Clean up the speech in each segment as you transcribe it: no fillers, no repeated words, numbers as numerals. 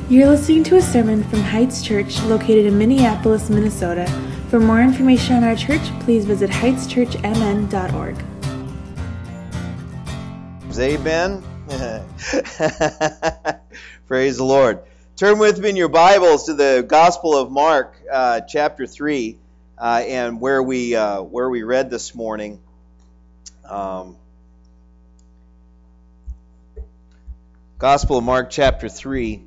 You're listening to a sermon from Heights Church located in Minneapolis, Minnesota. For more information on our church, please visit heightschurchmn.org. Amen. Praise the Lord. Turn with me in your Bibles to the Gospel of Mark, chapter 3, and where we read this morning. Gospel of Mark, chapter 3.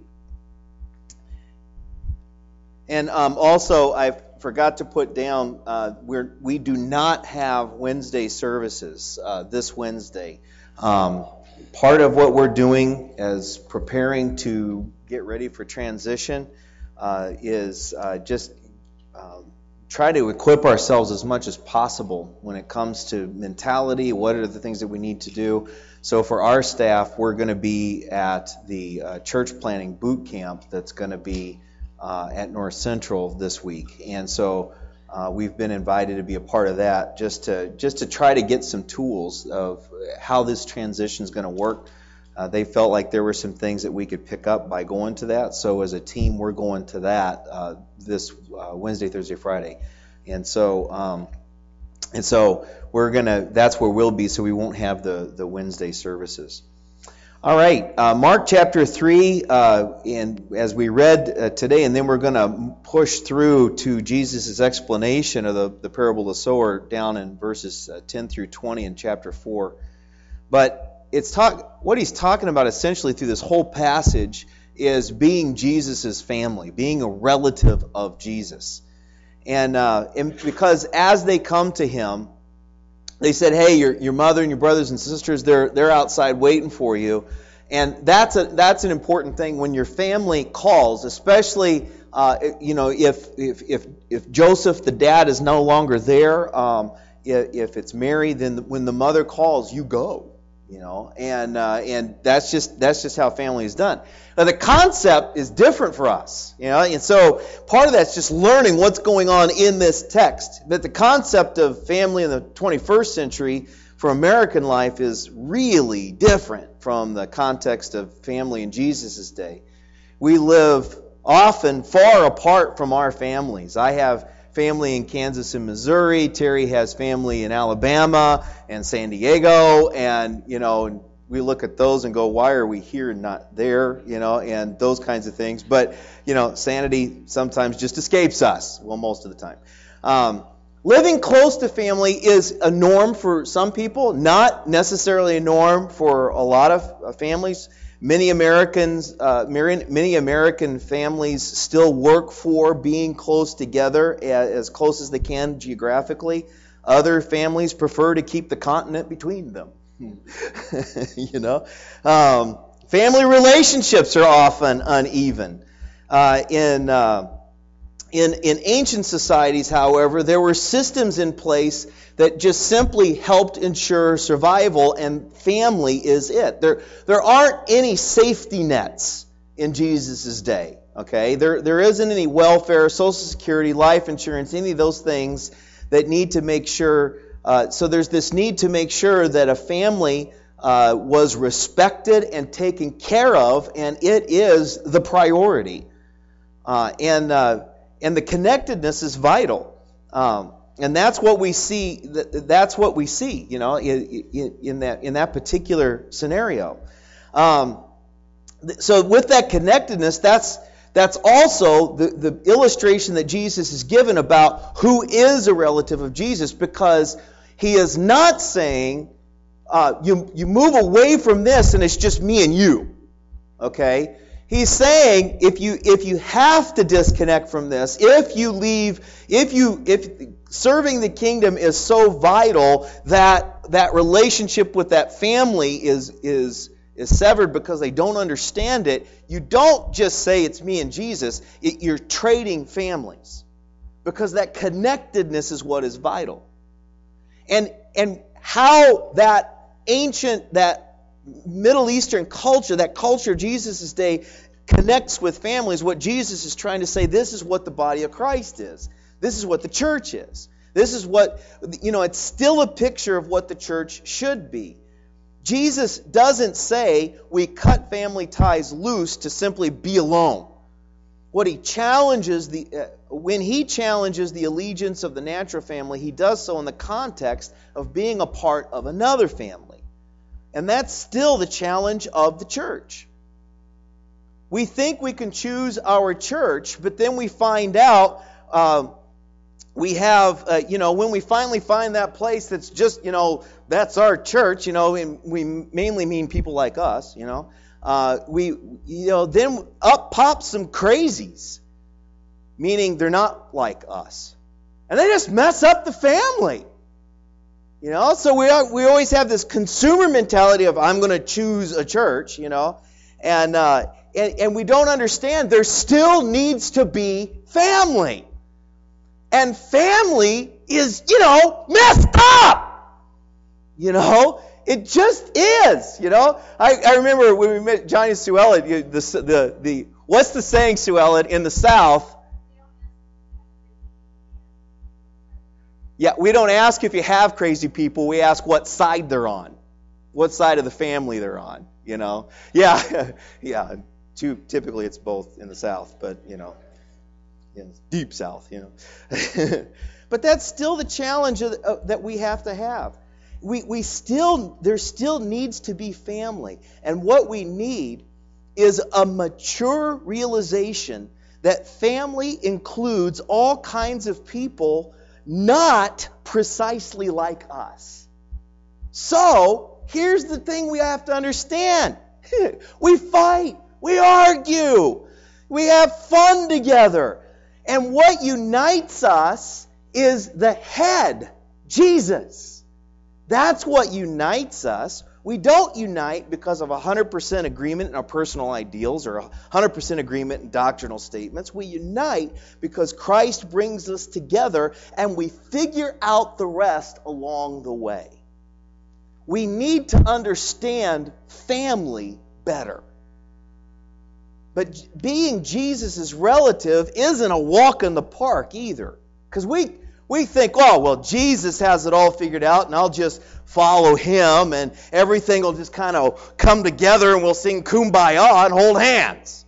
And also, I forgot to put down, we do not have Wednesday services this Wednesday. Part of what we're doing as preparing to get ready for transition is just try to equip ourselves as much as possible when it comes to mentality. What are the things that we need to do? So for our staff, we're going to be at the church planning boot camp that's going to be at North Central this week. And so we've been invited to be a part of that just to try to get some tools of how this transition is going to work. They felt like there were some things that we could pick up by going to that. So as a team, we're going to that this Wednesday, Thursday, Friday. And so we're gonna. That's where we'll be. So we won't have the Wednesday services. All right, Mark chapter 3, and as we read today, and then we're going to push through to Jesus' explanation of the parable of the sower down in verses 10 through 20 in chapter 4. But what he's talking about essentially through this whole passage is being Jesus' family, being a relative of Jesus. And because as they come to him, they said, hey, your mother and your brothers and sisters, they're outside waiting for you. And that's an important thing when your family calls, especially if Joseph, the dad, is no longer there, if it's Mary, then when the mother calls, you go, and that's just how family is done. Now the concept is different for us, and so part of that's just learning what's going on in this text. But the concept of family in the 21st century for American life is really different from the context of family in Jesus' day. We live often far apart from our families. I have family in Kansas and Missouri. Terry has family in Alabama and San Diego, and we look at those and go, why are we here and not there, and those kinds of things. But, sanity sometimes just escapes us, well, most of the time. Living close to family is a norm for some people, not necessarily a norm for a lot of families. Many American families still work for being close together, as close as they can geographically. Other families prefer to keep the continent between them. Family relationships are often uneven. In ancient societies, however, there were systems in place that just simply helped ensure survival, and family is it. There aren't any safety nets in Jesus' day. Okay, there isn't any welfare, Social Security, life insurance, any of those things that need to make sure. So there's this need to make sure that a family was respected and taken care of, and it is the priority. And the connectedness is vital, and that's what we see. That's what we see, in that particular scenario. So with that connectedness, that's also the illustration that Jesus has given about who is a relative of Jesus, because he is not saying you move away from this and it's just me and you, okay. He's saying if you have to disconnect from this, if you leave, if serving the kingdom is so vital that relationship with that family is severed because they don't understand it, you don't just say it's me and Jesus. You're trading families, because that connectedness is what is vital. And how that Middle Eastern culture, that culture of Jesus' day, connects with families. What Jesus is trying to say, this is what the body of Christ is. This is what the church is. This is what, it's still a picture of what the church should be. Jesus doesn't say we cut family ties loose to simply be alone. What he challenges when he challenges the allegiance of the natural family, he does so in the context of being a part of another family. And that's still the challenge of the church. We think we can choose our church, but then we find out we have, when we finally find that place that's just, that's our church, and we mainly mean people like us, then up pops some crazies, meaning they're not like us. And they just mess up the family. So we always have this consumer mentality of, I'm going to choose a church, and we don't understand there still needs to be family. And family is, messed up. It just is. I remember when we met Johnny Sue Ellen, what's the saying, Sue Ellen, in the South? Yeah, we don't ask if you have crazy people. We ask what side they're on, what side of the family they're on. Yeah. Typically, it's both in the South, but deep South. But that's still the challenge that we have to have. There still needs to be family, and what we need is a mature realization that family includes all kinds of people not precisely like us. So, here's the thing we have to understand. We fight. We argue. We have fun together. And what unites us is the head, Jesus. That's what unites us. We don't unite because of 100% agreement in our personal ideals or 100% agreement in doctrinal statements. We unite because Christ brings us together and we figure out the rest along the way. We need to understand family better. But being Jesus' relative isn't a walk in the park either. Because we think, Jesus has it all figured out and I'll just follow Him and everything will just kind of come together and we'll sing Kumbaya and hold hands.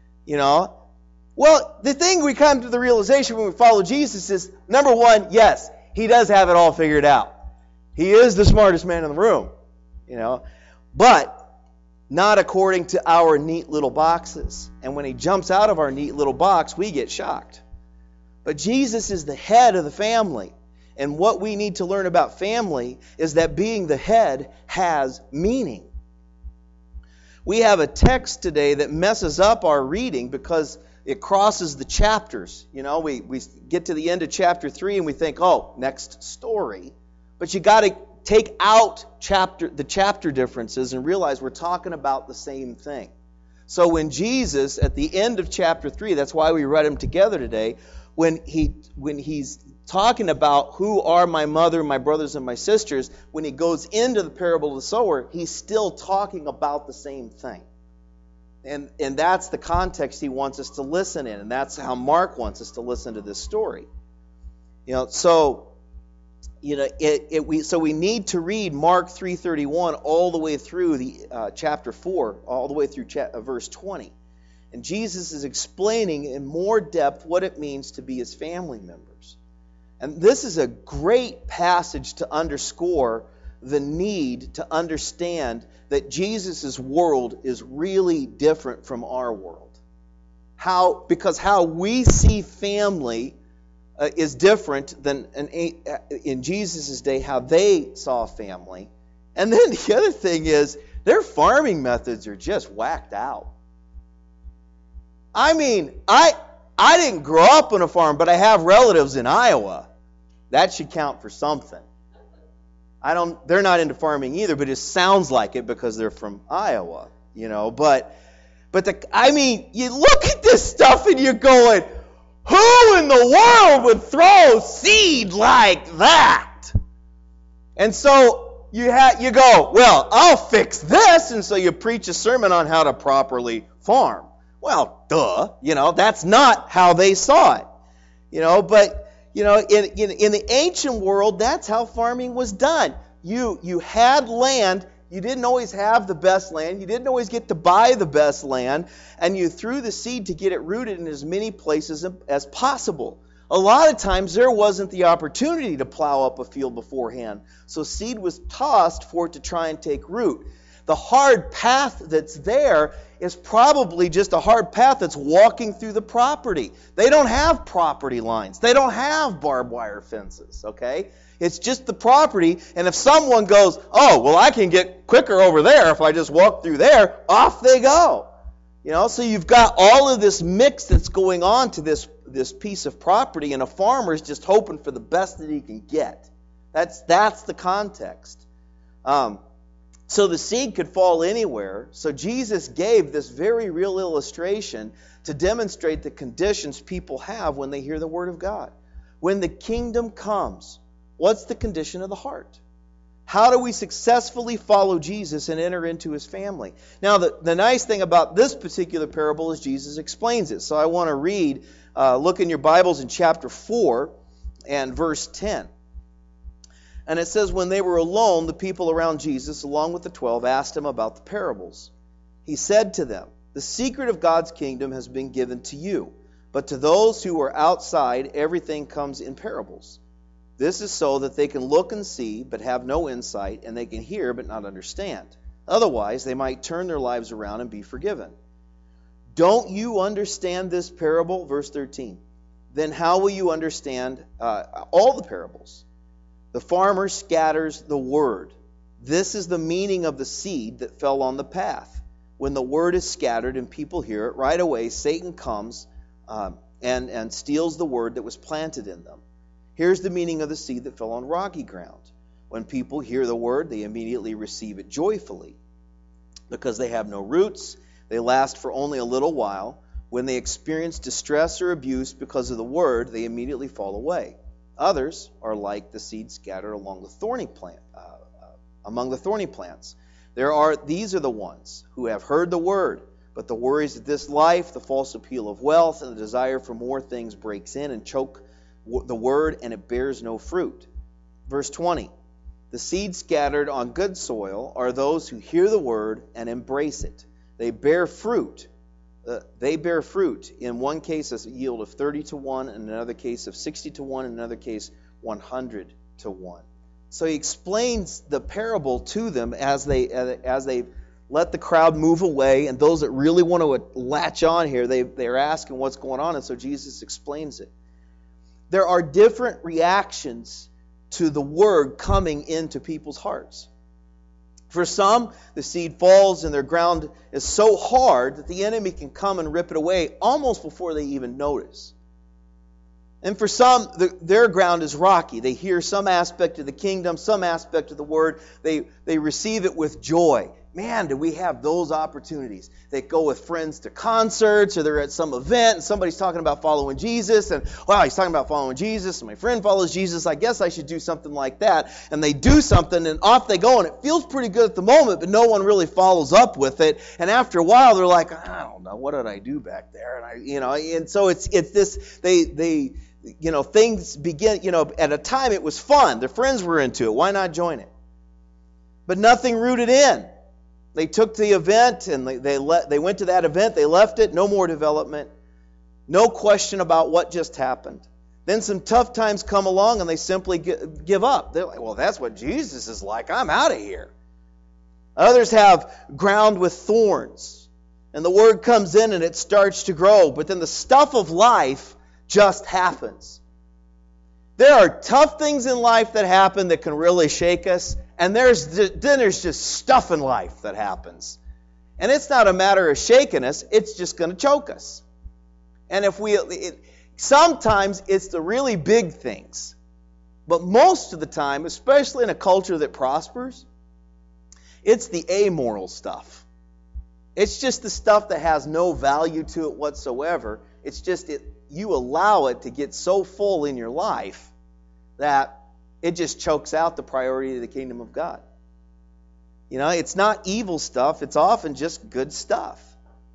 Well, the thing we come to the realization when we follow Jesus is, number one, yes, He does have it all figured out. He is the smartest man in the room. But not according to our neat little boxes. And when He jumps out of our neat little box, we get shocked. But Jesus is the head of the family. And what we need to learn about family is that being the head has meaning. We have a text today that messes up our reading because it crosses the chapters. We get to the end of chapter 3 and we think, next story. But you got to take out the chapter differences and realize we're talking about the same thing. So when Jesus, at the end of chapter 3, that's why we read them together today, when he's talking about who are my mother, my brothers, and my sisters, when he goes into the parable of the sower, he's still talking about the same thing. And that's the context he wants us to listen in, and that's how Mark wants us to listen to this story. So we need to read Mark 3:31 all the way through the chapter 4, all the way through verse 20. And Jesus is explaining in more depth what it means to be His family members. And this is a great passage to underscore the need to understand that Jesus' world is really different from our world. Because how we see family is different than in Jesus' day how they saw family. And then the other thing is their farming methods are just whacked out. I mean, I didn't grow up on a farm, but I have relatives in Iowa. That should count for something. They're not into farming either, but it sounds like it because they're from Iowa, But you look at this stuff and you're going, who in the world would throw seed like that? And so you go, well, I'll fix this, and so you preach a sermon on how to properly farm. Well, duh, that's not how they saw it. But in the ancient world, that's how farming was done. You had land, You didn't always have the best land. You didn't always get to buy the best land. And you threw the seed to get it rooted in as many places as possible. A lot of times there wasn't the opportunity to plow up a field beforehand. So seed was tossed for it to try and take root. The hard path that's there is probably just a hard path that's walking through the property. They don't have property lines. They don't have barbed wire fences, okay? It's just the property, and if someone goes, oh, well, I can get quicker over there if I just walk through there, off they go. So you've got all of this mix that's going on to this piece of property, and a farmer's just hoping for the best that he can get. That's the context. So the seed could fall anywhere. So Jesus gave this very real illustration to demonstrate the conditions people have when they hear the Word of God. When the kingdom comes, what's the condition of the heart? How do we successfully follow Jesus and enter into His family? Now, the nice thing about this particular parable is Jesus explains it. So I want to read, look in your Bibles in chapter 4 and verse 10. And it says, when they were alone, the people around Jesus, along with the 12, asked Him about the parables. He said to them, the secret of God's kingdom has been given to you, but to those who are outside, everything comes in parables. This is so that they can look and see, but have no insight, and they can hear, but not understand. Otherwise, they might turn their lives around and be forgiven. Don't you understand this parable? Verse 13. Then how will you understand all the parables? The farmer scatters the word. This is the meaning of the seed that fell on the path. When the word is scattered and people hear it, right away Satan comes and steals the word that was planted in them. Here's the meaning of the seed that fell on rocky ground. When people hear the word, they immediately receive it joyfully. Because they have no roots, they last for only a little while. When they experience distress or abuse because of the word, they immediately fall away. Others are like the seed scattered along the thorny plant, among the thorny plants. These are the ones who have heard the word, but the worries of this life, the false appeal of wealth, and the desire for more things breaks in and choke the word, and it bears no fruit. Verse 20. The seed scattered on good soil are those who hear the word and embrace it. They bear fruit. In one case, a yield of 30 to 1, in another case of 60 to 1, in another case 100 to 1. So he explains the parable to them as they let the crowd move away, and those that really want to latch on here, they're asking what's going on, and so Jesus explains it. There are different reactions to the word coming into people's hearts. For some, the seed falls and their ground is so hard that the enemy can come and rip it away almost before they even notice. And for some, their ground is rocky. They hear some aspect of the kingdom, some aspect of the word. They receive it with joy. Man, do we have those opportunities. They go with friends to concerts, or they're at some event and somebody's talking about following Jesus, and wow, he's talking about following Jesus, and my friend follows Jesus, I guess I should do something like that. And they do something and off they go, and it feels pretty good at the moment, but no one really follows up with it. And after a while they're like, I don't know, what did I do back there? And so it's this, things begin, at a time it was fun. Their friends were into it. Why not join it? But nothing rooted in. They took the event and they went to that event. They left it. No more development. No question about what just happened. Then some tough times come along and they simply give up. They're like, well, that's what Jesus is like. I'm out of here. Others have ground with thorns. And the word comes in and it starts to grow. But then the stuff of life just happens. There are tough things in life that happen that can really shake us. And there's just stuff in life that happens. And it's not a matter of shaking us, it's just going to choke us. And sometimes it's the really big things. But most of the time, especially in a culture that prospers, it's the amoral stuff. It's just the stuff that has no value to it whatsoever. It's just you allow it to get so full in your life that it just chokes out the priority of the kingdom of God. It's not evil stuff. It's often just good stuff.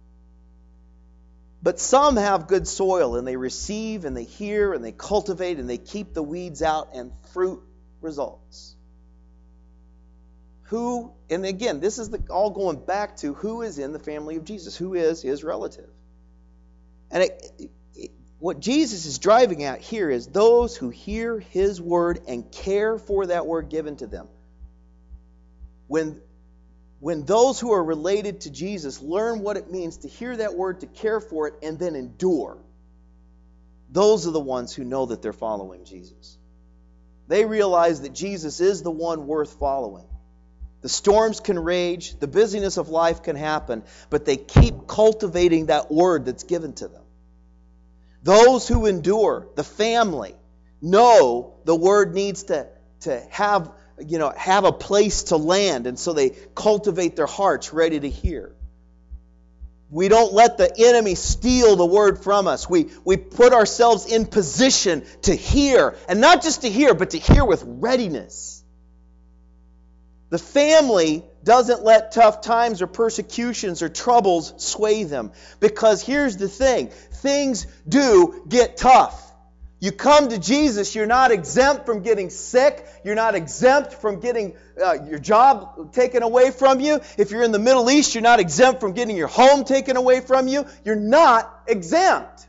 But some have good soil, and they receive, and they hear, and they cultivate, and they keep the weeds out, and fruit results. Who, and again, this is all going back to who is in the family of Jesus, who is his relative. And what Jesus is driving at here is those who hear his word and care for that word given to them. When those who are related to Jesus learn what it means to hear that word, to care for it, and then endure, those are the ones who know that they're following Jesus. They realize that Jesus is the one worth following. The storms can rage, the busyness of life can happen, but they keep cultivating that word that's given to them. Those who endure, the family, know the word needs to have a place to land, and so they cultivate their hearts ready to hear. We don't let the enemy steal the word from us. We put ourselves in position to hear, and not just to hear, but to hear with readiness. The family doesn't let tough times or persecutions or troubles sway them. Because here's the thing, things do get tough. You come to Jesus, you're not exempt from getting sick. You're not exempt from getting your job taken away from you. If you're in the Middle East, you're not exempt from getting your home taken away from you. You're not exempt.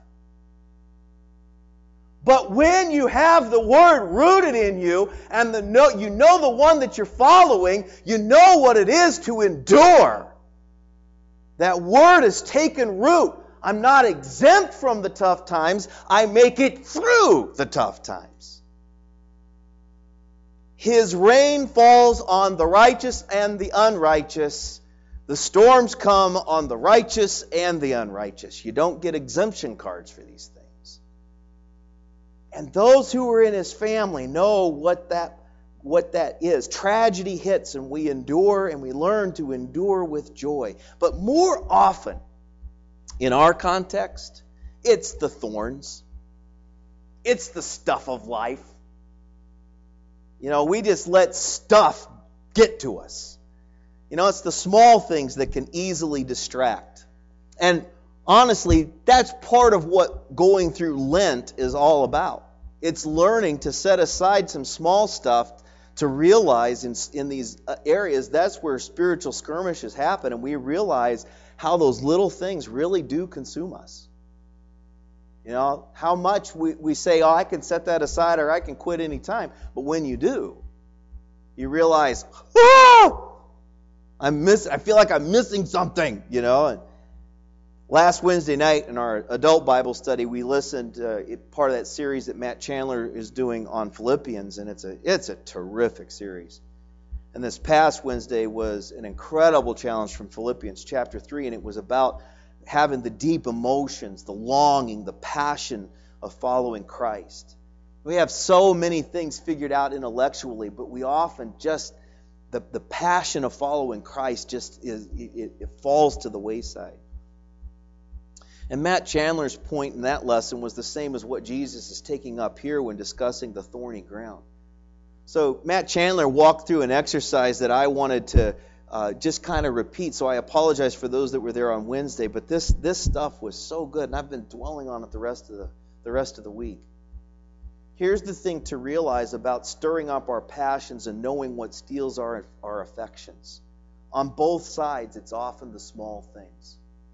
But when you have the Word rooted in you, and you know the one that you're following, you know what it is to endure. That Word has taken root. I'm not exempt from the tough times. I make it through the tough times. His rain falls on the righteous and the unrighteous. The storms come on the righteous and the unrighteous. You don't get exemption cards for these things. And those who are in his family know what that is. Tragedy hits and we endure, and we learn to endure with joy. But more often, in our context, it's the thorns. It's the stuff of life. We just let stuff get to us. It's the small things that can easily distract. And honestly, that's part of what going through Lent is all about. It's learning to set aside some small stuff to realize in these areas, that's where spiritual skirmishes happen, and we realize how those little things really do consume us. How much we say, I can set that aside or I can quit any time. But when you do, you realize, I feel like I'm missing something, And last Wednesday night in our adult Bible study, we listened part of that series that Matt Chandler is doing on Philippians, and it's a terrific series. And this past Wednesday was an incredible challenge from Philippians chapter 3, and it was about having the deep emotions, the longing, the passion of following Christ. We have so many things figured out intellectually, but we often just, the passion of following Christ just it falls to the wayside. And Matt Chandler's point in that lesson was the same as what Jesus is taking up here when discussing the thorny ground. So Matt Chandler walked through an exercise that I wanted to just kind of repeat. So I apologize for those that were there on Wednesday, but this stuff was so good, and I've been dwelling on it the rest of the week. Here's the thing to realize about stirring up our passions and knowing what steals our affections. On both sides, it's often the small things.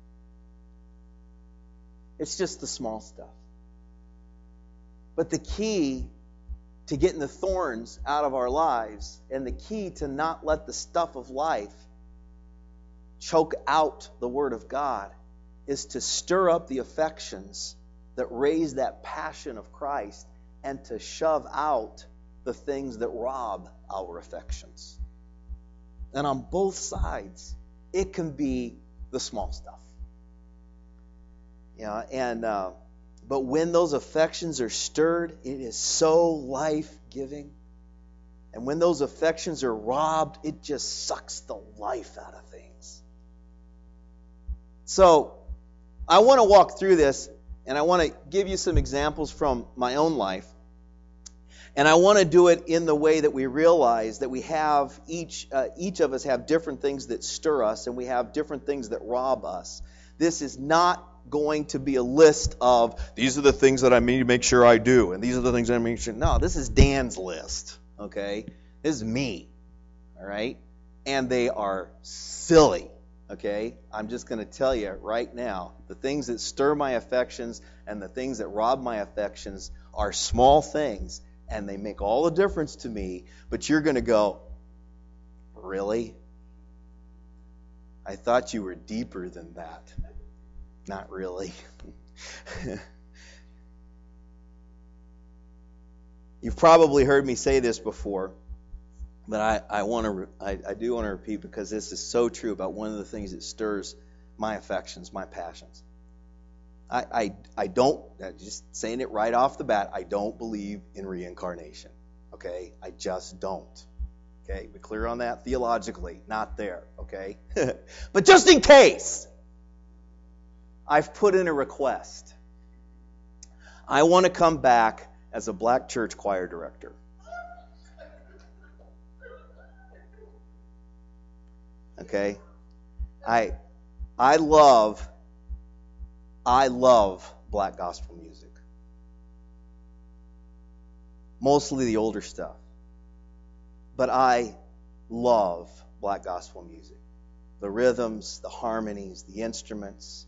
It's just the small stuff. But the key to getting the thorns out of our lives, and the key to not let the stuff of life choke out the Word of God, is to stir up the affections that raise that passion of Christ, and to shove out the things that rob our affections. And on both sides, it can be the small stuff. But when those affections are stirred, it is so life-giving. And when those affections are robbed, it just sucks the life out of things. So, I want to walk through this, and I want to give you some examples from my own life. And I want to do it in the way that we realize that we have, each of us have different things that stir us, and we have different things that rob us. This is not going to be a list of, these are the things that I need to make sure I do, and these are the things I make sure. No, this is Dan's list, okay? This is me, all right? and they are silly. Okay? I'm just going to tell you right now, the things that stir my affections and the things that rob my affections are small things, and they make all the difference to me, but you're going to go, really? I thought you were deeper than that. Not really. You've probably heard me say this before, but I do want to repeat, because this is so true about one of the things that stirs my affections, my passions. I don't, just saying it right off the bat, I don't believe in reincarnation. Okay? I just don't. Okay? We're clear on that theologically. Not there. Okay? But just in case, I've put in a request. I want to come back as a black church choir director. Okay? I love black gospel music. Mostly the older stuff. But I love black gospel music. The rhythms, the harmonies, the instruments.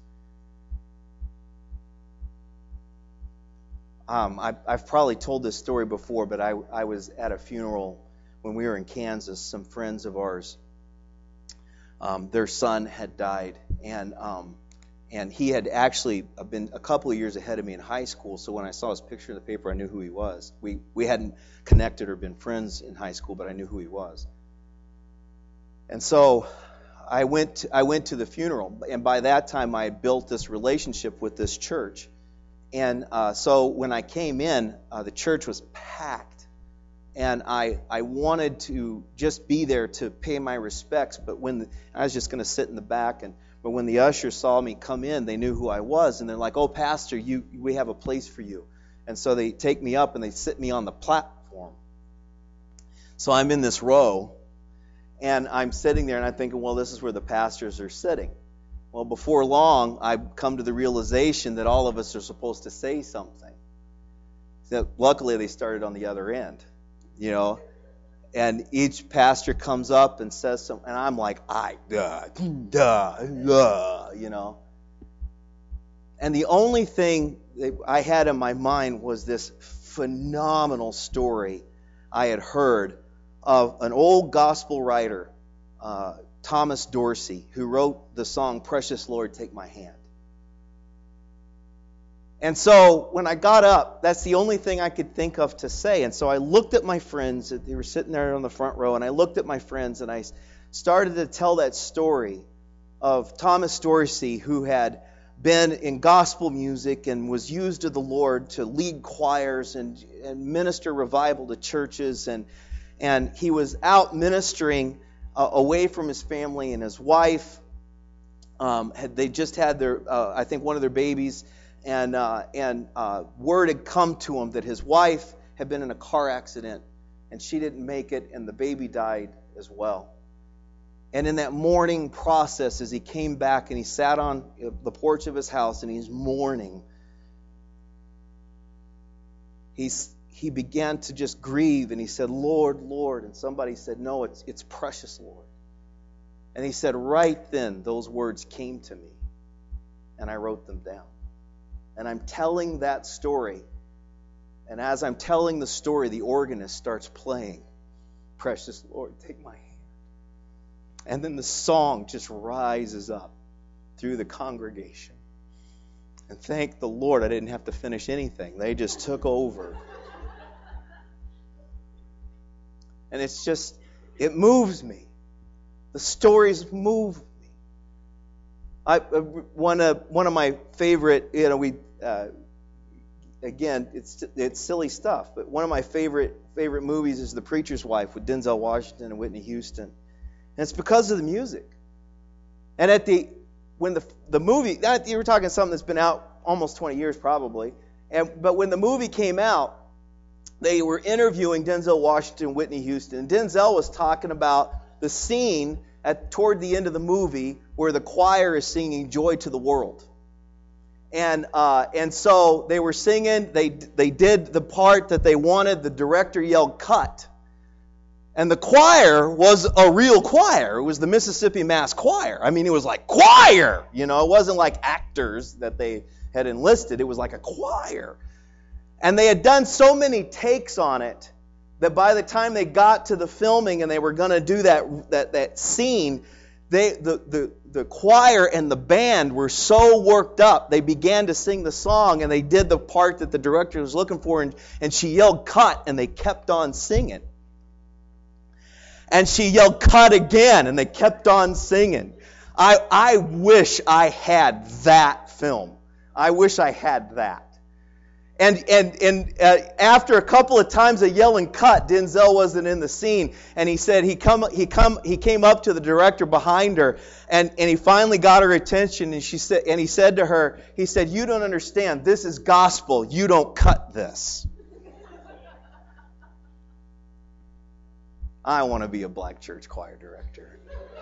I've probably told this story before, but I was at a funeral when we were in Kansas. Some friends of ours, their son had died, and he had actually been a couple of years ahead of me in high school. So when I saw his picture in the paper, I knew who he was. We hadn't connected or been friends in high school, but I knew who he was. And so I went to the funeral, and by that time I had built this relationship with this church. And so when I came in, the church was packed, and I wanted to just be there to pay my respects. But I was just going to sit in the back, but when the ushers saw me come in, they knew who I was, and they're like, "Oh, Pastor, we have a place for you." And so they take me up and they sit me on the platform. So I'm in this row, and I'm sitting there, and I'm thinking, well, this is where the pastors are sitting. Well, before long, I've come to the realization that all of us are supposed to say something. So luckily, they started on the other end, and each pastor comes up and says something, and I'm like, And the only thing that I had in my mind was this phenomenal story I had heard of an old gospel writer, Thomas Dorsey, who wrote the song, "Precious Lord, Take My Hand." And so when I got up, that's the only thing I could think of to say. And so I looked at my friends. They were sitting there on the front row, and I looked at my friends, and I started to tell that story of Thomas Dorsey, who had been in gospel music and was used of the Lord to lead choirs and minister revival to churches. And he was out ministering away from his family, and his wife, they just had I think one of their babies, and word had come to him that his wife had been in a car accident, and she didn't make it, and the baby died as well. And in that mourning process, as he came back and he sat on the porch of his house and he's mourning, he began to just grieve, and he said, "Lord, Lord." And somebody said, "No, it's precious Lord." And he said, right then, those words came to me, and I wrote them down. And I'm telling that story, and as I'm telling the story, the organist starts playing, "Precious Lord, take my hand." And then the song just rises up through the congregation. And thank the Lord I didn't have to finish anything. They just took over. And it moves me. The stories move me. One of my favorite, again, it's silly stuff, but one of my favorite movies is The Preacher's Wife with Denzel Washington and Whitney Houston. And it's because of the music. And when the movie, you were talking something that's been out almost 20 years probably, but when the movie came out, they were interviewing Denzel Washington and Whitney Houston. And Denzel was talking about the scene toward the end of the movie where the choir is singing "Joy to the World." And so they were singing, they did the part that they wanted, the director yelled "cut." And the choir was a real choir. It was the Mississippi Mass Choir. I mean, it was like choir. It wasn't like actors that they had enlisted. It was like a choir. And they had done so many takes on it that by the time they got to the filming and they were going to do that scene, the choir and the band were so worked up, they began to sing the song, and they did the part that the director was looking for, and she yelled cut, and they kept on singing. And she yelled cut again, and they kept on singing. I wish I had that film. I wish I had that. And after a couple of times of yelling cut, Denzel wasn't in the scene, and he said he came up to the director behind her, and he finally got her attention, and he said to her, he said, "You don't understand. This is gospel. You don't cut this." I want to be a black church choir director.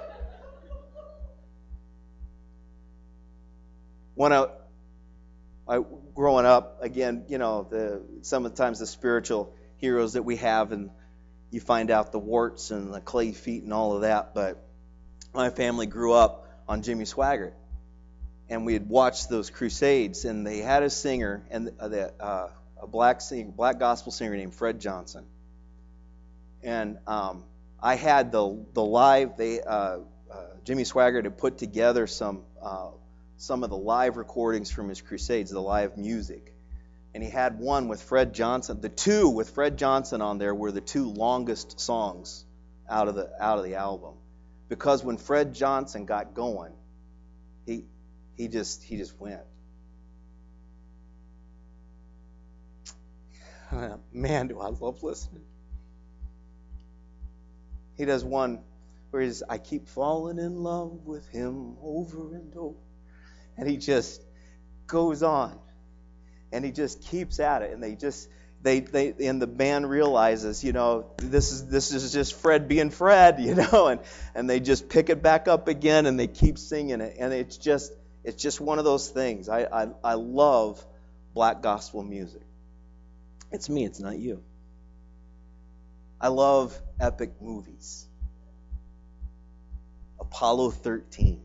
Growing up, again, sometimes the spiritual heroes that we have, and you find out the warts and the clay feet and all of that. But my family grew up on Jimmy Swaggart, and we had watched those crusades, and they had a singer, and a black gospel singer named Fred Johnson. And I had the live. Jimmy Swaggart had put together some of the live recordings from his crusades, the live music. And he had one with Fred Johnson. The two with Fred Johnson on there were the two longest songs out of the album. Because when Fred Johnson got going, he just went. Man, do I love listening. He does one where he says, "I keep falling in love with him over and over." And he just goes on, and he just keeps at it, and and the band realizes, this is just Fred being Fred, and they just pick it back up again, and they keep singing it, and it's just one of those things. I love black gospel music. It's me, it's not you. I love epic movies. Apollo 13.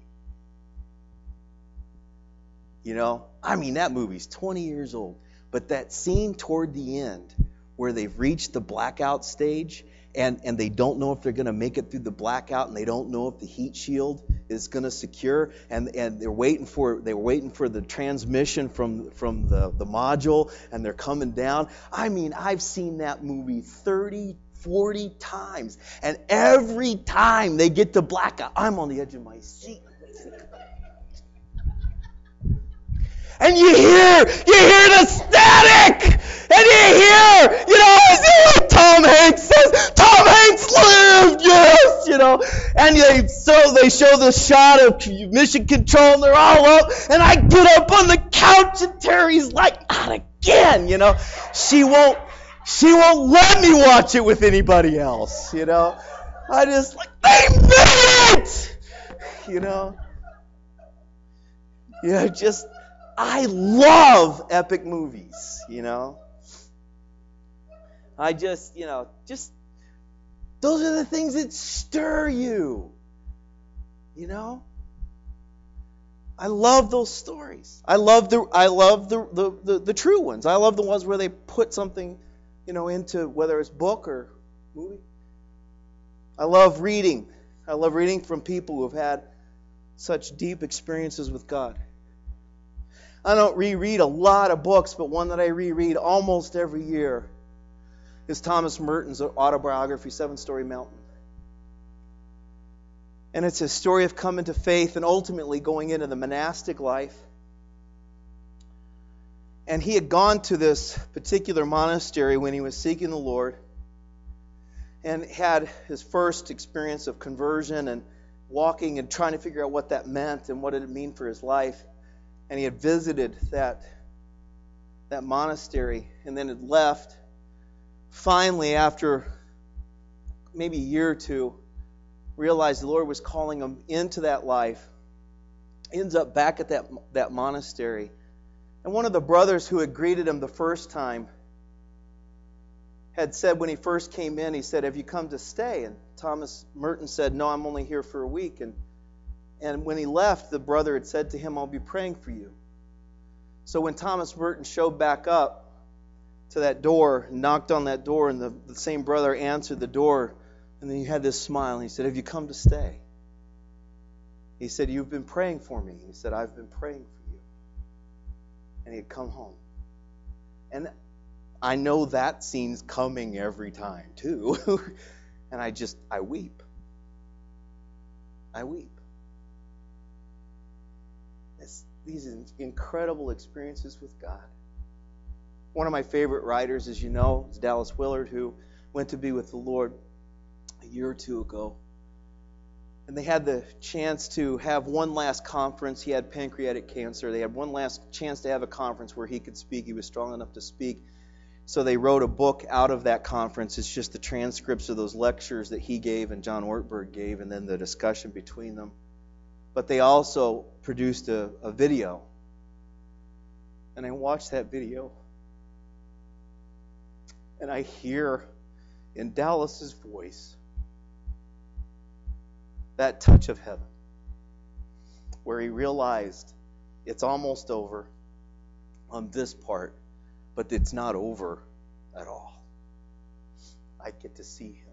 That movie's 20 years old. But that scene toward the end where they've reached the blackout stage and they don't know if they're going to make it through the blackout, and they don't know if the heat shield is going to secure, and they're waiting for the transmission from the module, and they're coming down. I've seen that movie 30, 40 times, and every time they get to blackout, I'm on the edge of my seat. And you hear the static, and you hear, what Tom Hanks says, Tom Hanks lived, yes, and they show the shot of Mission Control, and they're all up, and I get up on the couch, and Terry's like, not again, she won't let me watch it with anybody else, I just they made it, I love epic movies, I just those are the things that stir you, I love those stories. I love the true ones. I love the ones where they put something, into whether it's book or movie. I love reading. I love reading from people who have had such deep experiences with God. I don't reread a lot of books, but one that I reread almost every year is Thomas Merton's autobiography, Seven Storey Mountain. And it's a story of coming to faith and ultimately going into the monastic life. And he had gone to this particular monastery when he was seeking the Lord, and had his first experience of conversion and walking and trying to figure out what that meant and what did it mean for his life. And he had visited that monastery and then had left. Finally, after maybe a year or two, realized the Lord was calling him into that life. Ends up back at that monastery. And one of the brothers who had greeted him the first time had said when he first came in, he said, "Have you come to stay?" And Thomas Merton said, "No, I'm only here for a week." And when he left, the brother had said to him, "I'll be praying for you." So when Thomas Merton showed back up to that door, knocked on that door, and the same brother answered the door, and then he had this smile, and he said, "Have you come to stay?" He said, "You've been praying for me." He said, "I've been praying for you." And he had come home. And I know that scene's coming every time, too. And I weep. I weep. These incredible experiences with God. One of my favorite writers, as you know, is Dallas Willard, who went to be with the Lord a year or two ago. And they had the chance to have one last conference. He had pancreatic cancer. They had one last chance to have a conference where he could speak. He was strong enough to speak. So they wrote a book out of that conference. It's just the transcripts of those lectures that he gave and John Ortberg gave, and then the discussion between them. But they also produced a video. And I watched that video. And I hear in Dallas's voice that touch of heaven, where he realized it's almost over on this part, but it's not over at all. I get to see him.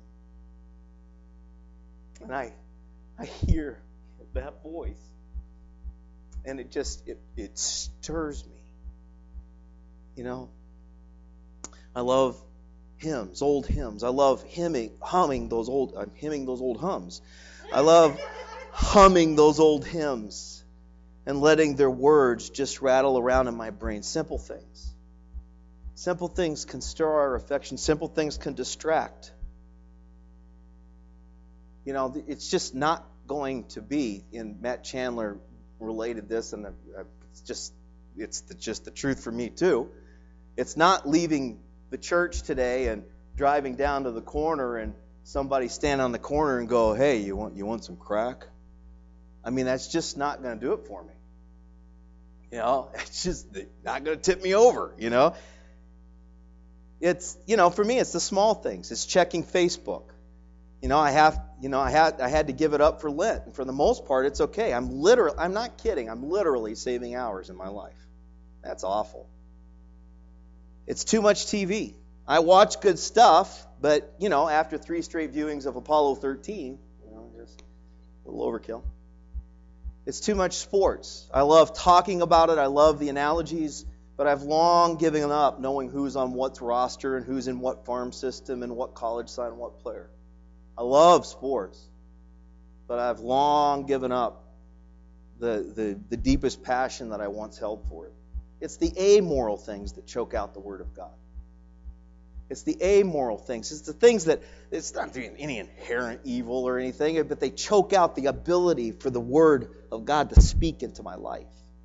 And I hear that voice. And it stirs me. You know? I love hymns, old hymns. I love humming those old hums. I love humming those old hymns and letting their words just rattle around in my brain. Simple things. Simple things can stir our affection. Simple things can distract. You know, it's just not going to be, and Matt Chandler related this, and it's just the truth for me too. It's not leaving the church today and driving down to the corner and somebody stand on the corner and go, "Hey, you want some crack?" I mean, that's just not going to do it for me. You know, it's just not going to tip me over, you know. It's, you know, for me, it's the small things. It's checking Facebook. You know, I had to give it up for Lent, and for the most part, it's okay. I'm not kidding. I'm literally saving hours in my life. That's awful. It's too much TV. I watch good stuff, but, you know, after 3 straight viewings of Apollo 13, you know, just a little overkill. It's too much sports. I love talking about it. I love the analogies, but I've long given up knowing who's on what roster and who's in what farm system and what college side and what player. I love sports, but I've long given up the deepest passion that I once held for it. It's the amoral things that choke out the Word of God. It's the amoral things. It's the things that, it's not any inherent evil or anything, but they choke out the ability for the Word of God to speak into my life.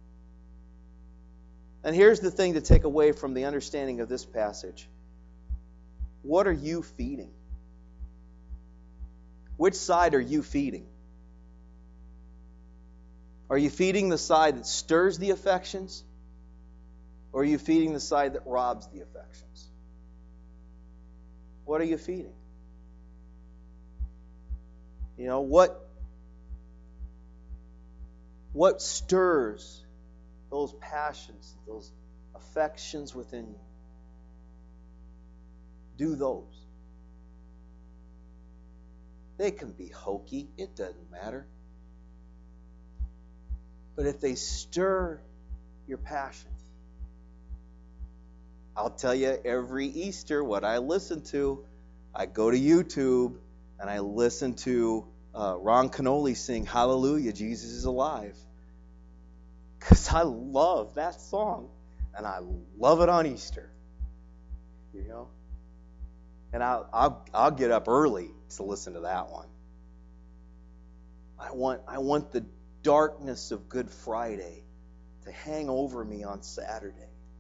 And here's the thing to take away from the understanding of this passage. What are you feeding? Which side are you feeding? Are you feeding the side that stirs the affections? Or are you feeding the side that robs the affections? What are you feeding? You know, what stirs those passions, those affections within you? Do those. They can be hokey. It doesn't matter. But if they stir your passion, I'll tell you every Easter what I listen to. I go to YouTube and I listen to Ron Canoli sing "Hallelujah, Jesus is Alive." Because I love that song. And I love it on Easter. You know? And I'll get up early to listen to that one. I want the darkness of Good Friday to hang over me on Saturday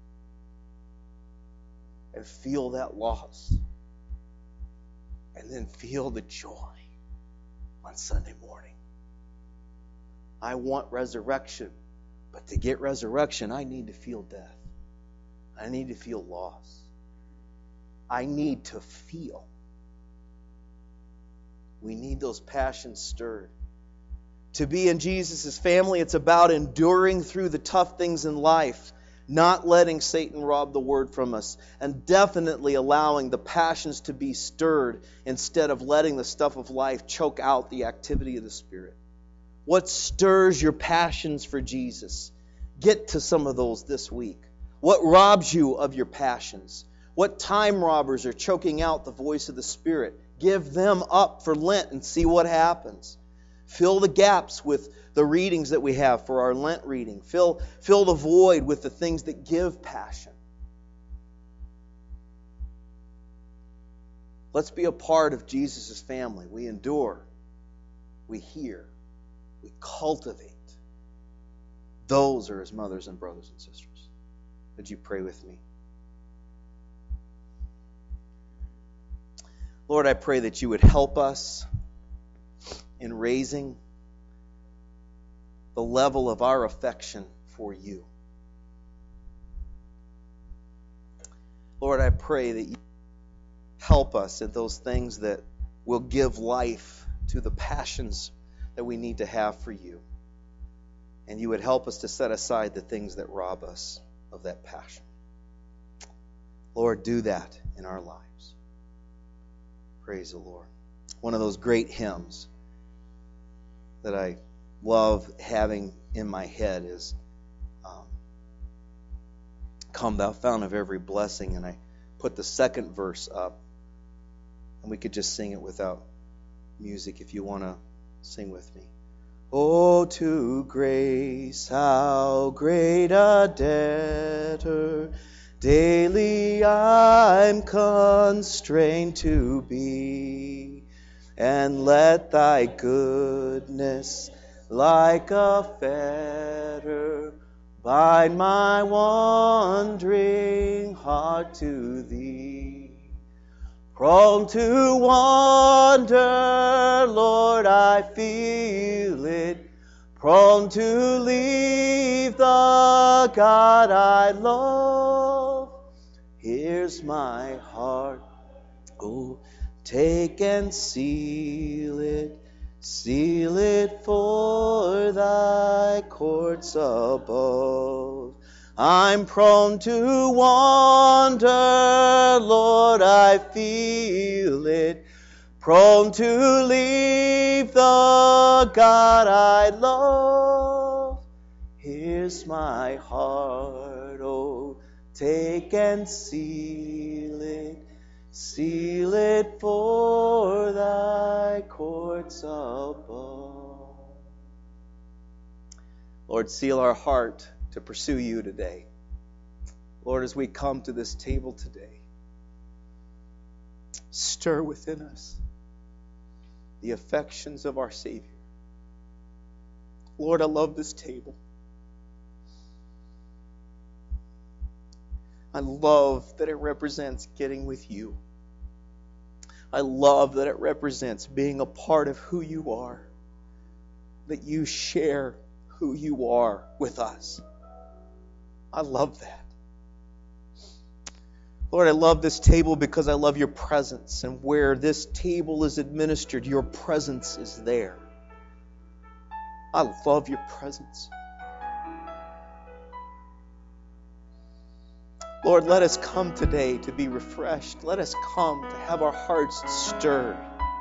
and feel that loss, and then feel the joy on Sunday morning. I want resurrection, but to get resurrection, I need to feel death. I need to feel loss. I need to feel. We need those passions stirred. To be in Jesus' family, it's about enduring through the tough things in life, not letting Satan rob the word from us, and definitely allowing the passions to be stirred instead of letting the stuff of life choke out the activity of the Spirit. What stirs your passions for Jesus? Get to some of those this week. What robs you of your passions? What time robbers are choking out the voice of the Spirit? Give them up for Lent and see what happens. Fill the gaps with the readings that we have for our Lent reading. Fill the void with the things that give passion. Let's be a part of Jesus' family. We endure. We hear. We cultivate. Those are His mothers and brothers and sisters. Would you pray with me? Lord, I pray that You would help us in raising the level of our affection for You. Lord, I pray that You help us in those things that will give life to the passions that we need to have for You. And You would help us to set aside the things that rob us of that passion. Lord, do that in our lives. Praise the Lord. One of those great hymns that I love having in my head is Come Thou Fount of Every Blessing, and I put the second verse up, and we could just sing it without music if you want to sing with me. Oh, to grace, how great a debtor daily I'm constrained to be, and let Thy goodness like a fetter bind my wandering heart to Thee. Prone to wander, Lord, I feel it. Prone to leave the God I love. Here's my heart, oh, take and seal it for Thy courts above. I'm prone to wander, Lord, I feel it. Prone to leave the God I love. Here's my heart, oh, take and seal it for Thy courts above. Lord, seal our heart to pursue You today. Lord, as we come to this table today, stir within us the affections of our Savior. Lord, I love this table. I love that it represents getting with You. I love that it represents being a part of who You are, that You share who You are with us. I love that. Lord, I love this table because I love Your presence, and where this table is administered, Your presence is there. I love Your presence. Lord, let us come today to be refreshed. Let us come to have our hearts stirred.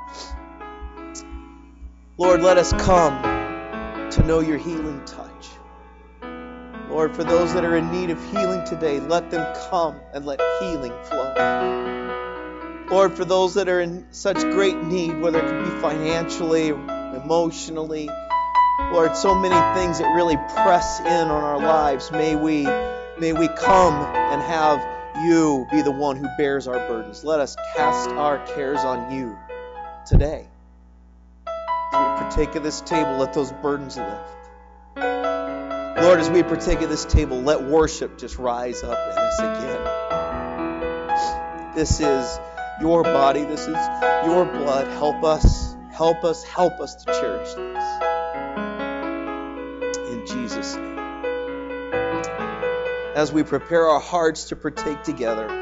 Lord, let us come to know Your healing touch. Lord, for those that are in need of healing today, let them come and let healing flow. Lord, for those that are in such great need, whether it could be financially, emotionally, Lord, so many things that really press in on our lives, may we come and have You be the one who bears our burdens. Let us cast our cares on You today. As we partake of this table, let those burdens lift. Lord, as we partake of this table, let worship just rise up in us again. This is Your body. This is Your blood. Help us to cherish this. In Jesus' name. As we prepare our hearts to partake together,